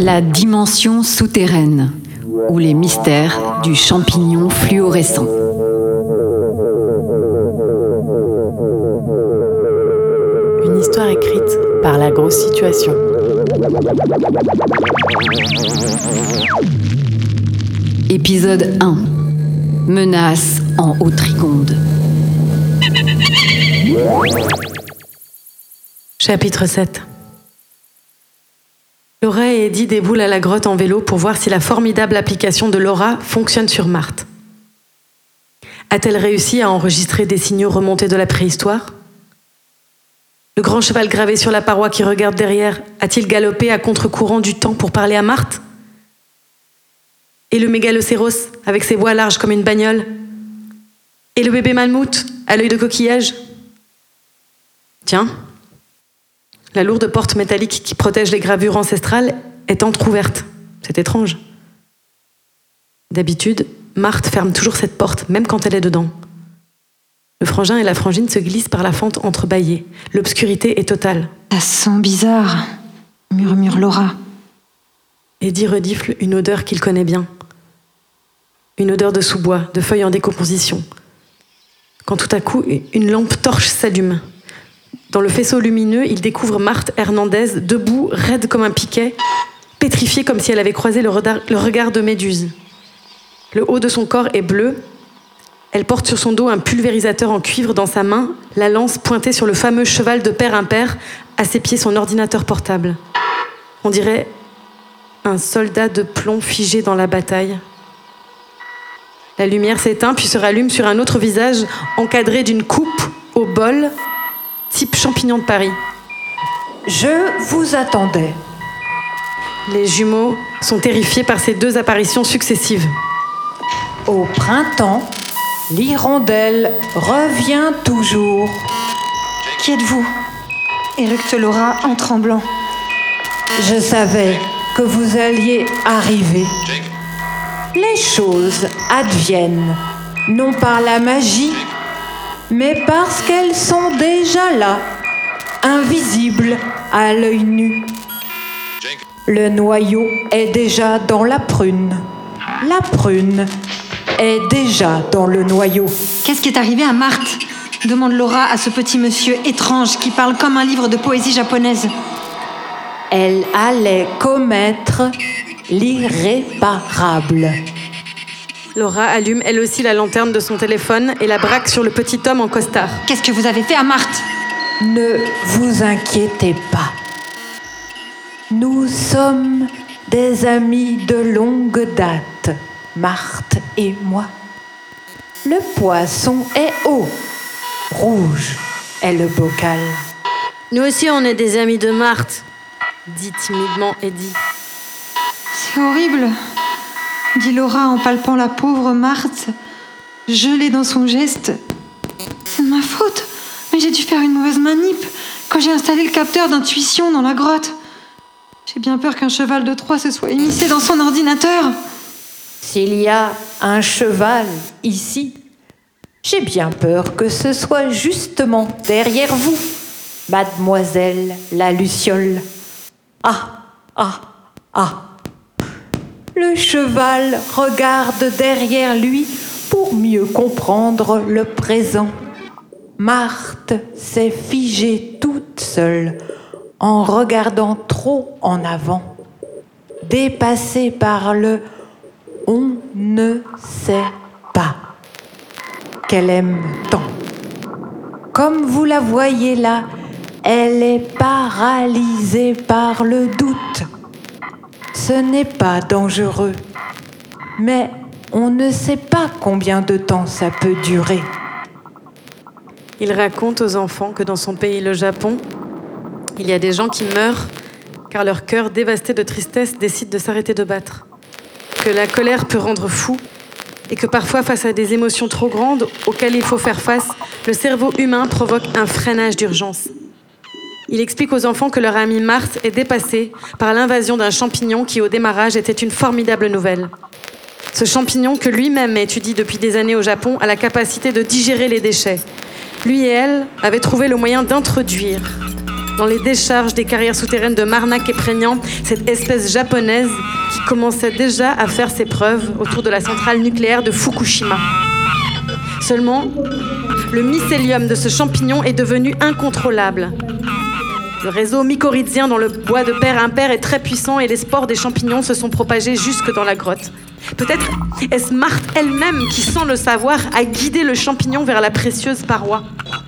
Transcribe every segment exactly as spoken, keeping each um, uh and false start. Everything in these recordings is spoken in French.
La dimension souterraine, ou les mystères du champignon fluorescent. Une histoire écrite par La Grosse Situation. Épisode un. Menace en Haute-Rigonde. Chapitre sept. Laura et Eddie déboulent à la grotte en vélo pour voir si la formidable application de Laura fonctionne sur Marthe. A-t-elle réussi à enregistrer des signaux remontés de la préhistoire ? Le grand cheval gravé sur la paroi qui regarde derrière a-t-il galopé à contre-courant du temps pour parler à Marthe ? Et le mégalocéros avec ses bois larges comme une bagnole ? Et le bébé mammouth à l'œil de coquillage ? Tiens, la lourde porte métallique qui protège les gravures ancestrales est entr'ouverte. C'est étrange. D'habitude, Marthe ferme toujours cette porte, même quand elle est dedans. Le frangin et la frangine se glissent par la fente entrebâillée. L'obscurité est totale. Ça sent bizarre, murmure Laura. Eddie redifle une odeur qu'il connaît bien. Une odeur de sous-bois, de feuilles en décomposition. Quand tout à coup, une lampe torche s'allume. Dans le faisceau lumineux, il découvre Marthe Hernandez, debout, raide comme un piquet, pétrifiée comme si elle avait croisé le regard, le regard de Méduse. Le haut de son corps est bleu. Elle porte sur son dos un pulvérisateur en cuivre dans sa main, la lance pointée sur le fameux cheval de père impair, à ses pieds son ordinateur portable. On dirait un soldat de plomb figé dans la bataille. La lumière s'éteint puis se rallume sur un autre visage encadré d'une coupe au bol, type champignon de Paris. Je vous attendais. Les jumeaux sont terrifiés par ces deux apparitions successives. Au printemps, l'hirondelle revient toujours. Qui êtes-vous ? éructe Laura en tremblant. Je savais que vous alliez arriver. Les choses adviennent, non par la magie, mais parce qu'elles sont déjà là, invisibles à l'œil nu. Le noyau est déjà dans la prune. La prune est déjà dans le noyau. Qu'est-ce qui est arrivé à Marthe ? demande Laura à ce petit monsieur étrange qui parle comme un livre de poésie japonaise. Elle allait commettre l'irréparable. Laura allume elle aussi la lanterne de son téléphone et la braque sur le petit homme en costard. Qu'est-ce que vous avez fait à Marthe ? Ne vous inquiétez pas. Nous sommes des amis de longue date, Marthe et moi. Le poisson est haut, rouge est le bocal. Nous aussi on est des amis de Marthe, dit timidement Eddie. C'est horrible, dit Laura en palpant la pauvre Marthe, gelée dans son geste. C'est de ma faute, mais j'ai dû faire une mauvaise manip quand j'ai installé le capteur d'intuition dans la grotte. J'ai bien peur qu'un cheval de Troie se soit immiscé dans son ordinateur. S'il y a un cheval ici, j'ai bien peur que ce soit justement derrière vous, mademoiselle la Luciole. Ah, ah, ah. Le cheval regarde derrière lui pour mieux comprendre le présent. Marthe s'est figée toute seule en regardant trop en avant, dépassée par le « on ne sait pas » qu'elle aime tant. Comme vous la voyez là, elle est paralysée par le doute. Ce n'est pas dangereux, mais on ne sait pas combien de temps ça peut durer. Il raconte aux enfants que dans son pays, le Japon, il y a des gens qui meurent car leur cœur dévasté de tristesse décide de s'arrêter de battre. Que la colère peut rendre fou et que parfois, face à des émotions trop grandes auxquelles il faut faire face, le cerveau humain provoque un freinage d'urgence. Il explique aux enfants que leur amie Marthe est dépassée par l'invasion d'un champignon qui, au démarrage, était une formidable nouvelle. Ce champignon que lui-même étudie depuis des années au Japon a la capacité de digérer les déchets. Lui et elle avaient trouvé le moyen d'introduire dans les décharges des carrières souterraines de Marnac et Prégnant, cette espèce japonaise qui commençait déjà à faire ses preuves autour de la centrale nucléaire de Fukushima. Seulement, le mycélium de ce champignon est devenu incontrôlable. Le réseau mycorhizien dans le bois de pair impair est très puissant et les spores des champignons se sont propagés jusque dans la grotte. Peut-être est-ce Marthe elle-même qui, sans le savoir, a guidé le champignon vers la précieuse paroi.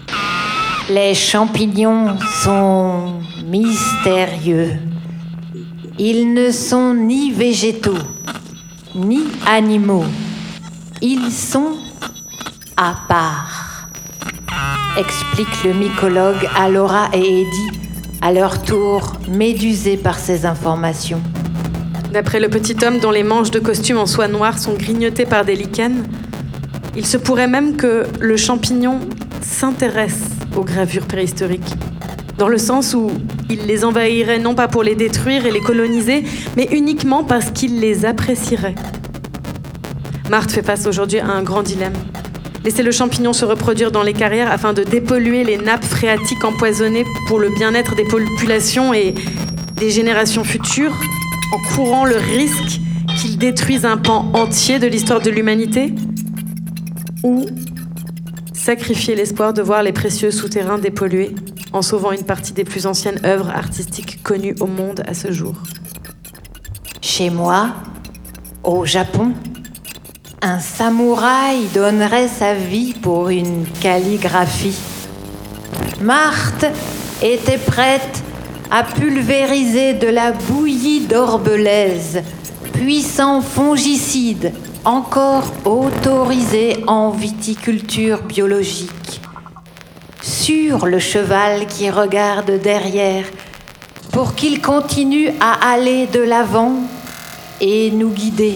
Les champignons sont mystérieux. Ils ne sont ni végétaux, ni animaux. Ils sont à part, explique le mycologue à Laura et Eddie, à leur tour médusés par ces informations. D'après le petit homme dont les manches de costume en soie noire sont grignotées par des lichens, il se pourrait même que le champignon s'intéresse aux gravures préhistoriques, dans le sens où il les envahirait non pas pour les détruire et les coloniser, mais uniquement parce qu'il les apprécierait. Marthe fait face aujourd'hui à un grand dilemme. Laisser le champignon se reproduire dans les carrières afin de dépolluer les nappes phréatiques empoisonnées pour le bien-être des populations et des générations futures, en courant le risque qu'il détruise un pan entier de l'histoire de l'humanité, ou sacrifier l'espoir de voir les précieux souterrains dépollués en sauvant une partie des plus anciennes œuvres artistiques connues au monde à ce jour. Chez moi, au Japon, un samouraï donnerait sa vie pour une calligraphie. Marthe était prête à pulvériser de la bouillie d'orbelaise, puissant fongicide, encore autorisé en viticulture biologique, sur le cheval qui regarde derrière, pour qu'il continue à aller de l'avant et nous guider.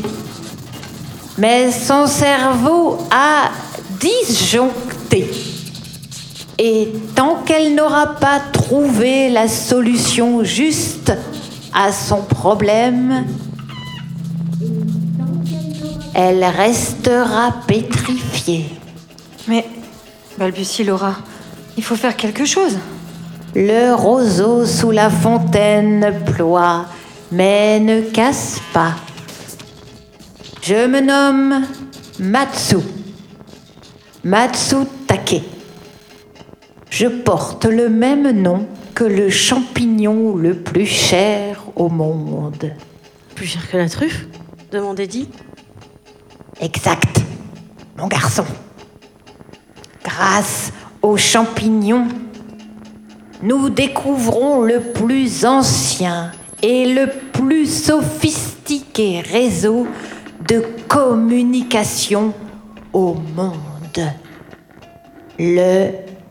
Mais son cerveau a disjoncté. Et tant qu'elle n'aura pas trouvé la solution juste à son problème, elle restera pétrifiée. Mais, balbutie Laura, il faut faire quelque chose. Le roseau sous la fontaine ploie, mais ne casse pas. Je me nomme Matsu, Matsutake. Je porte le même nom que le champignon le plus cher au monde. Plus cher que la truffe ? demande Eddie. Exact, mon garçon. Grâce aux champignons, nous découvrons le plus ancien et le plus sophistiqué réseau de communication au monde. Le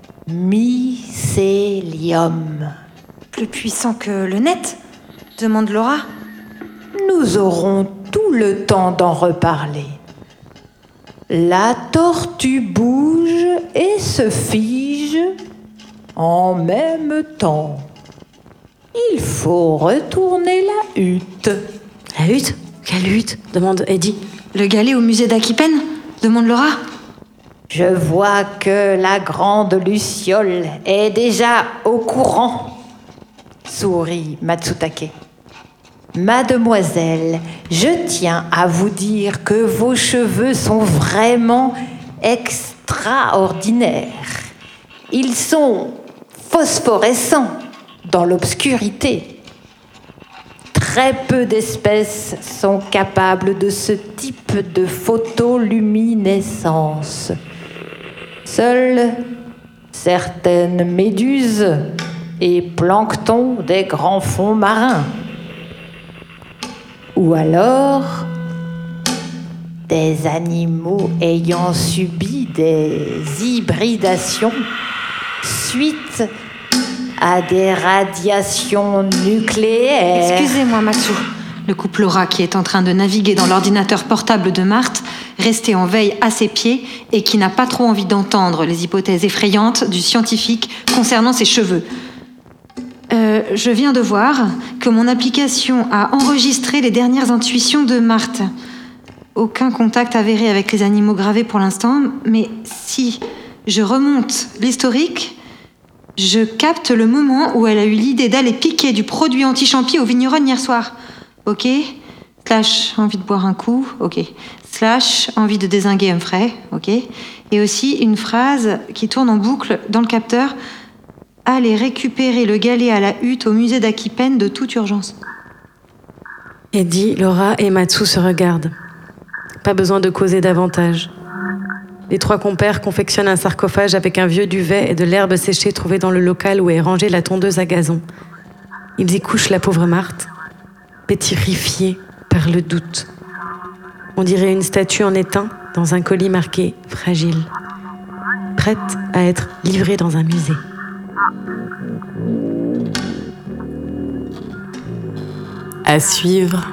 mycélium. Plus puissant que le net ? demande Laura. Nous aurons tout le temps d'en reparler. La tortue bouge et se fige en même temps. Il faut retourner la hutte. La hutte ? Quelle hutte ? demande Eddie. Le galet au musée d'Akipen ? demande Laura. Je vois que la grande Luciole est déjà au courant, sourit Matsutake. Mademoiselle, je tiens à vous dire que vos cheveux sont vraiment extraordinaires. Ils sont phosphorescents dans l'obscurité. Très peu d'espèces sont capables de ce type de photoluminescence. Seules certaines méduses et planctons des grands fonds marins. Ou alors des animaux ayant subi des hybridations suite à des radiations nucléaires. Excusez-moi, Matsu. Le couple Laura, qui est en train de naviguer dans l'ordinateur portable de Marthe, resté en veille à ses pieds et qui n'a pas trop envie d'entendre les hypothèses effrayantes du scientifique concernant ses cheveux. Euh, je viens de voir que mon application a enregistré les dernières intuitions de Marthe. Aucun contact avéré avec les animaux gravés pour l'instant, mais si je remonte l'historique, Je capte le moment où elle a eu l'idée d'aller piquer du produit anti-champi au vigneronne hier soir. Ok. Slash, envie de boire un coup. Ok. Slash, envie de dézinguer Humphrey. Ok. Et aussi une phrase qui tourne en boucle dans le capteur. Aller récupérer le galet à la hutte au musée d'Akipène de toute urgence. Eddie, Laura et Matsu se regardent. Pas besoin de causer davantage. Les trois compères confectionnent un sarcophage avec un vieux duvet et de l'herbe séchée trouvée dans le local où est rangée la tondeuse à gazon. Ils y couchent la pauvre Marthe, pétrifiée par le doute. On dirait une statue en étain dans un colis marqué « fragile », prête à être livrée dans un musée. À suivre.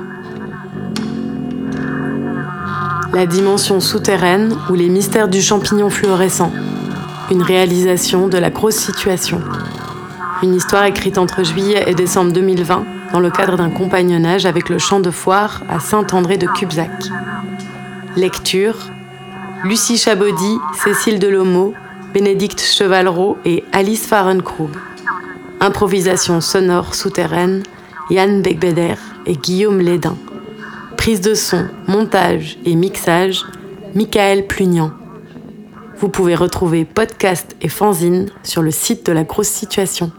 La dimension souterraine ou les mystères du champignon fluorescent. Une réalisation de la grosse situation. Une histoire écrite entre juillet et décembre deux mille vingt dans le cadre d'un compagnonnage avec le champ de foire à Saint-André-de-Cubzac. Lecture Lucie Chabaudy, Cécile Delomeau, Bénédicte Chevalreau et Alice Fahrenkrug. Improvisation sonore souterraine, Yann Becbeder et Guillaume Lédin. Prise de son, montage et mixage, Michael Plugnan. Vous pouvez retrouver podcast et fanzine sur le site de La Grosse Situation.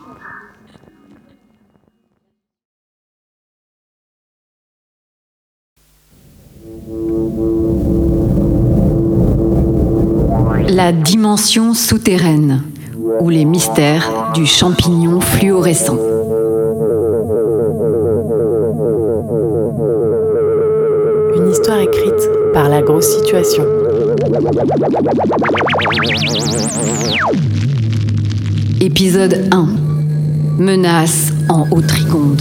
La dimension souterraine, ou les mystères du champignon fluorescent. Une histoire écrite par La Grosse Situation. Épisode un. Menace en Haute-Rigonde.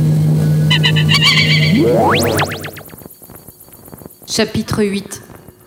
Chapitre huit.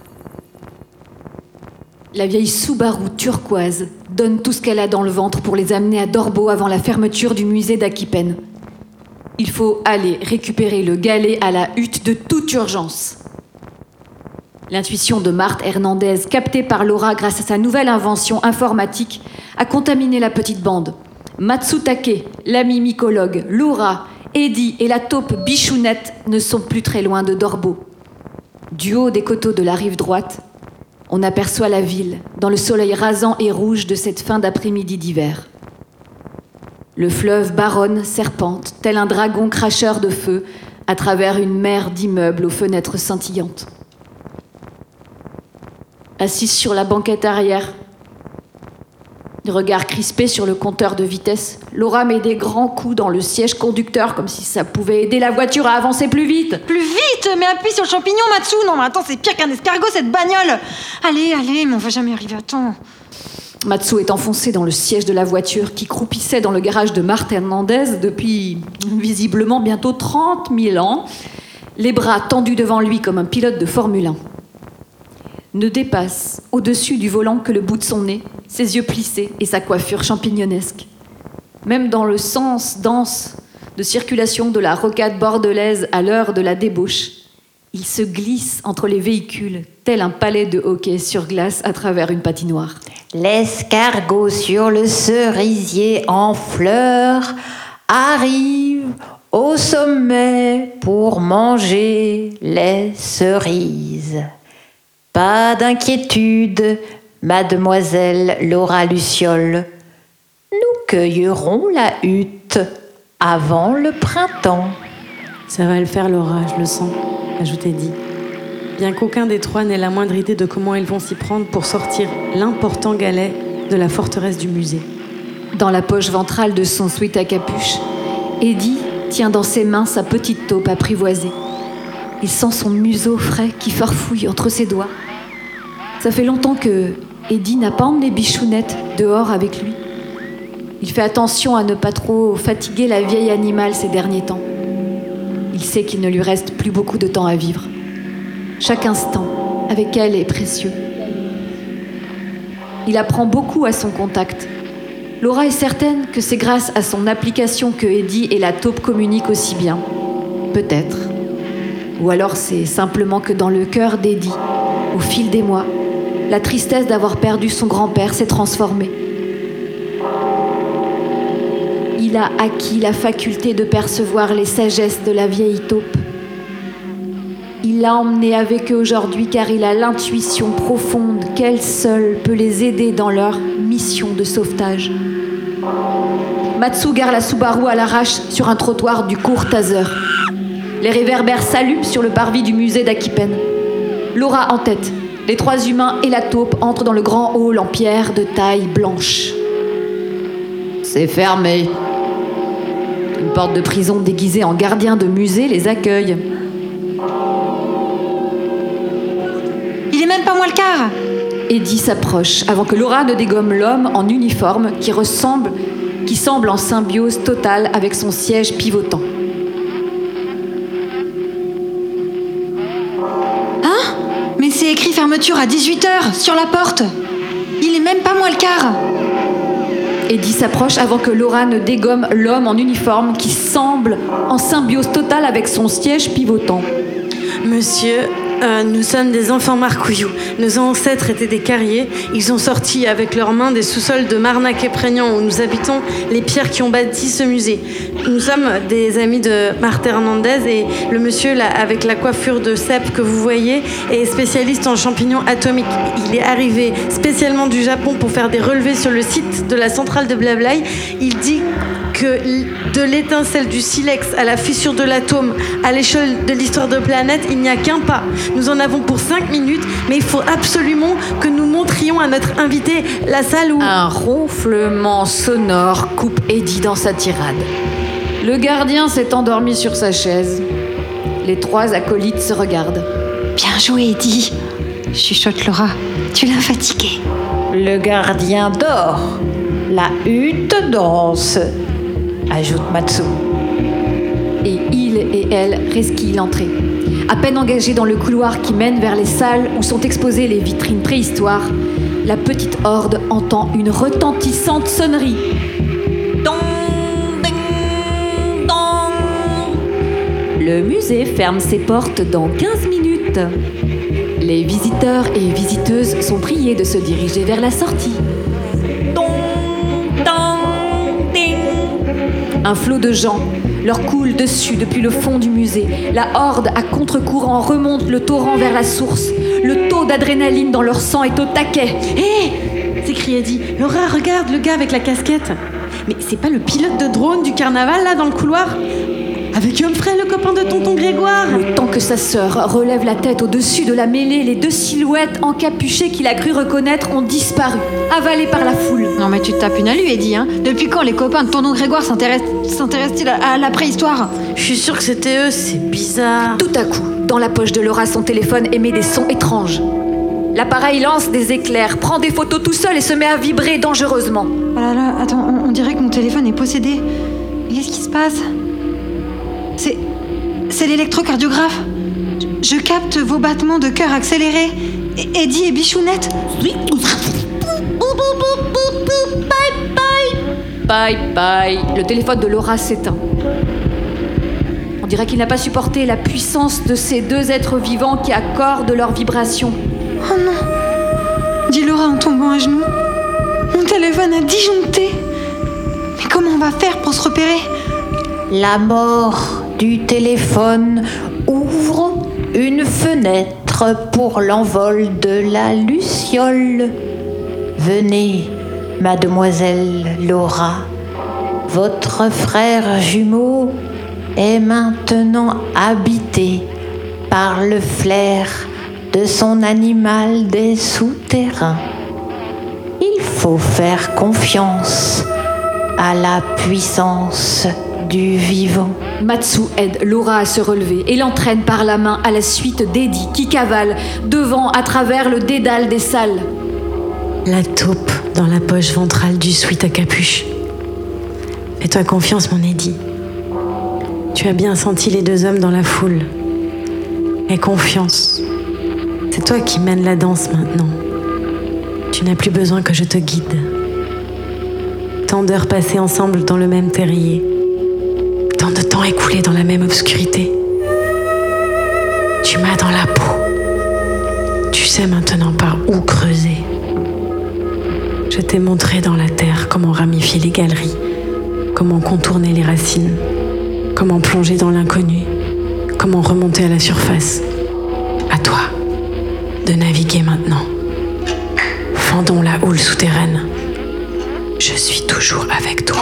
La vieille Subaru turquoise donne tout ce qu'elle a dans le ventre pour les amener à Dorbo avant la fermeture du musée d'Akipène. Il faut aller récupérer le galet à la hutte de toute urgence. L'intuition de Marthe Hernandez, captée par Laura grâce à sa nouvelle invention informatique, a contaminé la petite bande. Matsutake, l'ami mycologue, Laura, Eddie et la taupe Bichounette ne sont plus très loin de Dorbo. Du haut des coteaux de la rive droite, on aperçoit la ville dans le soleil rasant et rouge de cette fin d'après-midi d'hiver. Le fleuve baronne, serpente, tel un dragon cracheur de feu, à travers une mer d'immeubles aux fenêtres scintillantes. Assise sur la banquette arrière, le regard crispé sur le compteur de vitesse, Laura met des grands coups dans le siège conducteur comme si ça pouvait aider la voiture à avancer plus vite. Plus vite. Mais appuie sur le champignon, Matsu. Non mais attends, c'est pire qu'un escargot cette bagnole. Allez, allez, mais on va jamais arriver à temps. Matsu est enfoncé dans le siège de la voiture qui croupissait dans le garage de Marthe Hernandez depuis visiblement bientôt trente mille ans, les bras tendus devant lui comme un pilote de Formule un. Ne dépasse au-dessus du volant que le bout de son nez, ses yeux plissés et sa coiffure champignonesque. Même dans le sens dense de circulation de la rocade bordelaise à l'heure de la débauche, il se glisse entre les véhicules, tel un palais de hockey sur glace à travers une patinoire. L'escargot sur le cerisier en fleurs arrive au sommet pour manger les cerises. Pas d'inquiétude, mademoiselle Laura Luciole. Nous cueillerons la hutte avant le printemps. Ça va le faire, Laura, je le sens, ajoute Eddie. Bien qu'aucun des trois n'ait la moindre idée de comment ils vont s'y prendre pour sortir l'important galet de la forteresse du musée. Dans la poche ventrale de son sweat à capuche, Eddie tient dans ses mains sa petite taupe apprivoisée. Il sent son museau frais qui farfouille entre ses doigts. Ça fait longtemps que Eddie n'a pas emmené Bichounette dehors avec lui. Il fait attention à ne pas trop fatiguer la vieille animale ces derniers temps. Il sait qu'il ne lui reste plus beaucoup de temps à vivre. Chaque instant avec elle est précieux. Il apprend beaucoup à son contact. Laura est certaine que c'est grâce à son application que Eddie et la taupe communiquent aussi bien. Peut-être. Ou alors c'est simplement que dans le cœur d'Eddie, au fil des mois, la tristesse d'avoir perdu son grand-père s'est transformée. il a acquis la faculté de percevoir les sagesses de la vieille taupe. Il l'a emmenée avec eux aujourd'hui car il a l'intuition profonde qu'elle seule peut les aider dans leur mission de sauvetage. Matsu gare la Subaru à l'arrache sur un trottoir du court Taser. Les réverbères s'allument sur le parvis du musée d'Akipen. Laura en tête. Les trois humains et la taupe entrent dans le grand hall en pierre de taille blanche. C'est fermé. Une porte de prison déguisée en gardien de musée les accueille. Il est même pas moins le quart. Eddie s'approche avant que Laura ne dégomme l'homme en uniforme qui ressemble, qui semble en symbiose totale avec son siège pivotant. Hein? Mais c'est écrit fermeture à dix-huit heures sur la porte. Il est même pas moins le quart. Eddie s'approche avant que Laura ne dégomme l'homme en uniforme qui semble en symbiose totale avec son siège pivotant. Monsieur, euh, nous sommes des enfants marcouillous. Nos ancêtres étaient des carriers. Ils ont sorti avec leurs mains des sous-sols de Marnac et Prégnant où nous habitons les pierres qui ont bâti ce musée. Nous sommes des amis de Marthe Hernandez et le monsieur là, avec la coiffure de cèpe que vous voyez est spécialiste en champignons atomiques. Il est arrivé spécialement du Japon pour faire des relevés sur le site de la centrale de Blablaï. Il dit que de l'étincelle du silex à la fissure de l'atome, à l'échelle de l'histoire de planète, il n'y a qu'un pas. Nous en avons pour cinq minutes, mais il faut absolument que nous montrions à notre invité la salle où... Un ronflement sonore coupe Eddie dans sa tirade. Le gardien s'est endormi sur sa chaise. Les trois acolytes se regardent. Bien joué, Eddie. Chuchote Laura. Tu l'as fatigué. Le gardien dort. La hutte danse, ajoute Matsu. Et il et elle resquillent l'entrée. À peine engagés dans le couloir qui mène vers les salles où sont exposées les vitrines préhistoires, la petite horde entend une retentissante sonnerie. Dong, ding, dong. Le musée ferme ses portes dans quinze minutes. Les visiteurs et visiteuses sont priés de se diriger vers la sortie. Un flot de gens leur coule dessus depuis le fond du musée. La horde à contre-courant remonte le torrent vers la source. Le taux d'adrénaline dans leur sang est au taquet. Hé hey s'écrie Eddie. Laura, regarde le gars avec la casquette. Mais c'est pas le pilote de drone du carnaval là dans le couloir? Avec Humphrey, le copain de tonton Grégoire. Le temps que sa sœur relève la tête au-dessus de la mêlée, les deux silhouettes encapuchées qu'il a cru reconnaître ont disparu, avalées par la foule. Non mais tu te tapes une alu, Eddie, hein. Depuis quand les copains de tonton Grégoire s'intéressent- s'intéressent-ils à la préhistoire? Je suis sûre que c'était eux, c'est bizarre. Tout à coup, dans la poche de Laura, son téléphone émet des sons étranges. L'appareil lance des éclairs, prend des photos tout seul et se met à vibrer dangereusement. Oh là là, attends, on, on dirait que mon téléphone est possédé. Mais qu'est-ce qui se passe? C'est... c'est l'électrocardiographe. Je, je capte vos battements de cœur accélérés. Et- Eddie et Bichounette. Bye bye. Le téléphone de Laura s'éteint. On dirait qu'il n'a pas supporté la puissance de ces deux êtres vivants qui accordent leurs vibrations. Oh non, dit Laura en tombant à genoux. Mon téléphone a disjoncté. Mais comment on va faire pour se repérer? La mort du téléphone ouvre une fenêtre pour l'envol de la luciole. Venez, mademoiselle Laura. Votre frère jumeau est maintenant habité par le flair de son animal des souterrains. Il faut faire confiance à la puissance du vivant. Matsu aide Laura à se relever et l'entraîne par la main à la suite d'Eddie qui cavale devant à travers le dédale des salles. La taupe dans la poche ventrale du sweat à capuche. Fais-toi confiance, mon Eddie. Tu as bien senti les deux hommes dans la foule. Aie confiance. C'est toi qui mènes la danse maintenant. Tu n'as plus besoin que je te guide. Tant d'heures passées ensemble dans le même terrier. Tant de temps écoulé dans la même obscurité. Tu m'as dans la peau. Tu sais maintenant par où creuser. Je t'ai montré dans la terre comment ramifier les galeries, Comment contourner les racines? Comment plonger dans l'inconnu? Comment remonter à la surface? À toi de naviguer maintenant. Fendons la houle souterraine. Je suis toujours avec toi.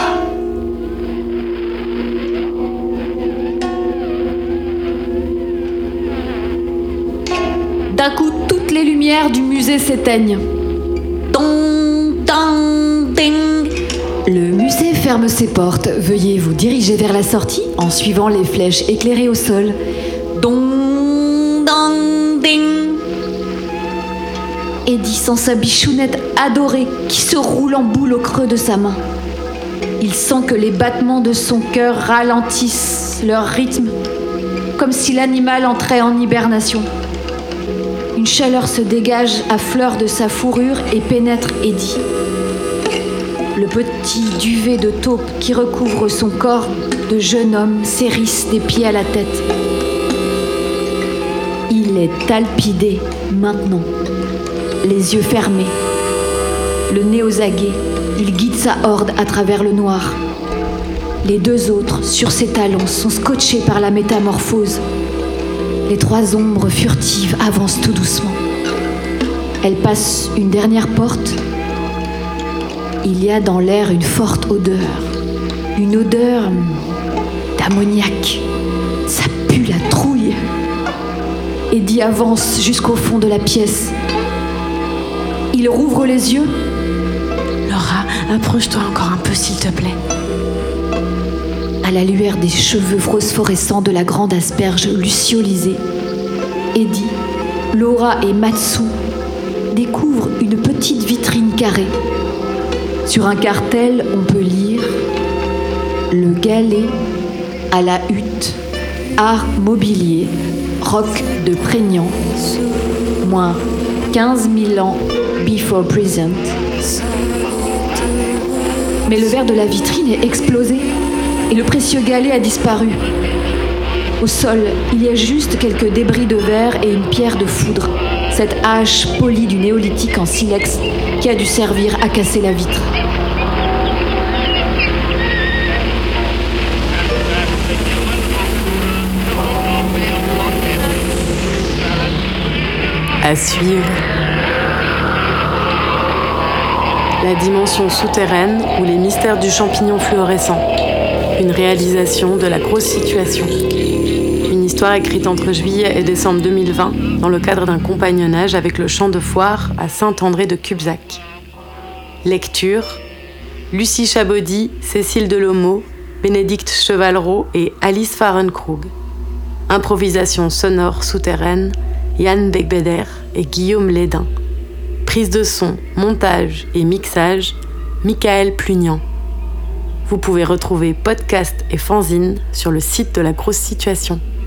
D'un coup, toutes les lumières du musée s'éteignent. Dong, dong, ding. Le musée ferme ses portes. Veuillez vous diriger vers la sortie en suivant les flèches éclairées au sol. Dong, dong, ding. Eddie sent sa bichounette adorée qui se roule en boule au creux de sa main. Il sent que les battements de son cœur ralentissent leur rythme, comme si l'animal entrait en hibernation. Une chaleur se dégage à fleur de sa fourrure et pénètre Eddie. Le petit duvet de taupe qui recouvre son corps de jeune homme s'érisse des pieds à la tête. Il est talpidé maintenant, les yeux fermés, le nez aux aguets. Il guide sa horde à travers le noir. Les deux autres, sur ses talons, sont scotchés par la métamorphose. Les trois ombres furtives avancent tout doucement. Elles passent une dernière porte. Il y a dans l'air une forte odeur. Une odeur d'ammoniac. Ça pue la trouille. Eddie avance jusqu'au fond de la pièce. Il rouvre les yeux. Laura, approche-toi encore un peu s'il te plaît. À la lueur des cheveux phosphorescents de la grande asperge luciolisée, Eddie, Laura et Matsu découvrent une petite vitrine carrée. Sur un cartel, on peut lire « Le galet à la hutte, art mobilier, roc de prégnant, moins quinze mille ans before present ». Mais le verre de la vitrine est explosé et le précieux galet a disparu. Au sol, il y a juste quelques débris de verre et une pierre de foudre, cette hache polie du néolithique en silex qui a dû servir à casser la vitre. À suivre. La dimension souterraine ou les mystères du champignon fluorescent. Une réalisation de la grosse situation. Une histoire écrite entre juillet et décembre deux mille vingt dans le cadre d'un compagnonnage avec le champ de foire à Saint-André-de-Cubzac. Lecture Lucie Chabaudy, Cécile Delomeau, Bénédicte Chevalreau et Alice Fahrenkrug. Improvisation sonore souterraine, Yann Becbeder et Guillaume Lédin. Prise de son, montage et mixage, Michael Plugnant. Vous pouvez retrouver podcast et fanzine sur le site de la grosse situation.